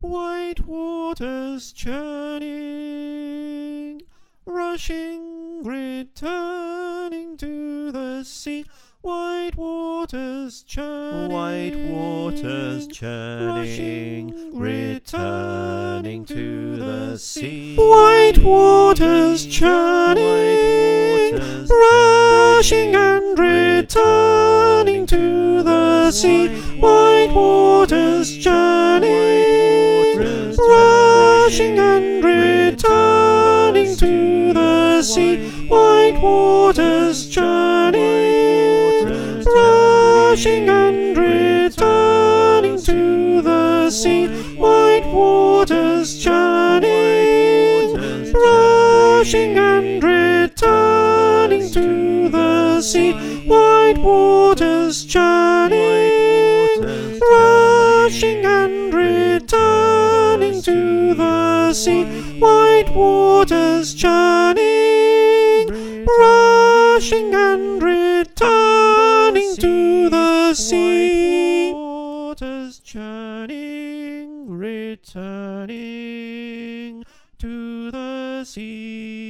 white waters churning, rushing, returning to the sea. White waters churning, White waters churning, returning to the sea. White waters churning, rushing and returning to the sea. White waters churning, rushing and returning to the sea. White waters churning, rushing and returning to the sea. White waters churning, rushing and returning to the sea. White waters churning, rushing and returning to the sea. White waters churning, rushing and returning to the sea. Waters churning, returning to the sea.